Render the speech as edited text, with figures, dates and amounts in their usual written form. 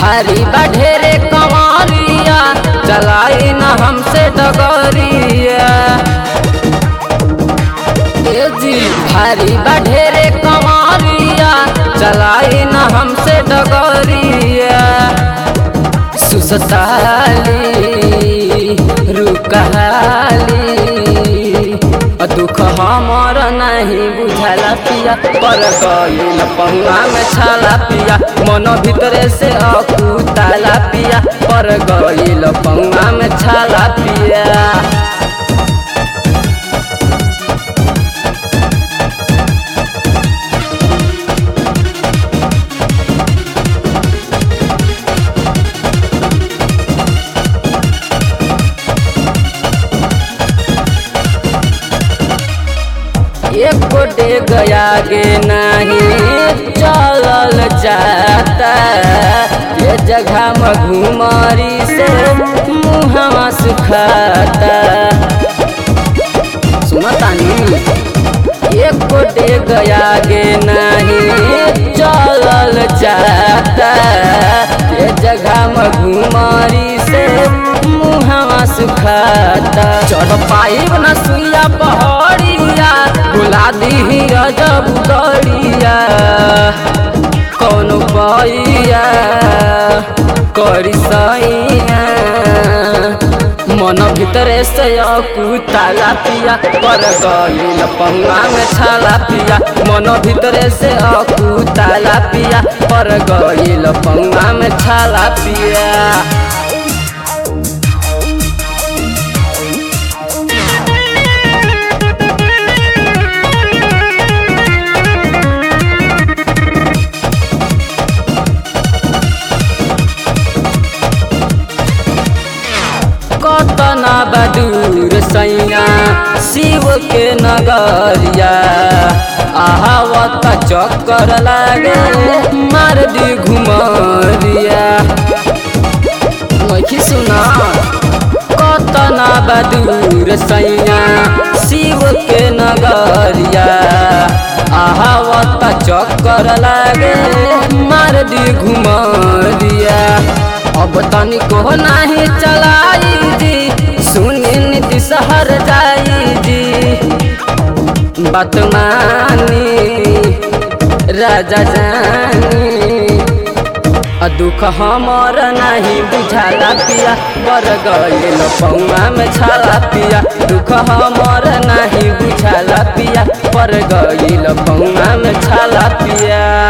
भारी बढ़ेरे कंवरिया चलाई न हमसे डगरिया। ए जी भारी बढ़ेरे कंवरिया चलाई न हमसे डगरिया। सुसताली रुकहाली दुख हमर नहीं बुझाला पिया, पर गइल पहुआ में छाला पिया। मन भीतरे से अकुताला पिया, पर गइल पहुआ में छाला पिया। एक गोटे गया गे नहीं चलल जाता, ये जगह मघुमारी से मुहवा सुखाता। सुनतानी एक गोटे गया गे नहीं चलल जाता, ये जगह मघुमारी से मुहवा सुखाता। चढ़ पाइब न सुइया पहाड़िया, बुला दी अजब गड़िया। कौन पैया करी सैया, मन भीतरे से अकुताला पिया, पर गइल पहुआ में छाला पिया। मन भीतरे से अकुताला पिया, पर गइल पहुआ में छाला पिया। कतना बदूर सैया शिव के नगरिया, आहावत चक्कर लागे मार दी घुमरिया। मैखी सुना कतना बदूर सैया शिव के नगरिया, आहावत चक्कर लागे मार दी घुमरिया। अब तनिको नाही चलाई जी, सुनी नीति सहर जाई जी। बात मानी राजा जानी, दुख हमर नहीं बुझाला पिया, पर गइल पहुआ में छाला पिया। दुख हमर नहीं बुझाला पिया, पर गइल पहुआ में छाला पिया।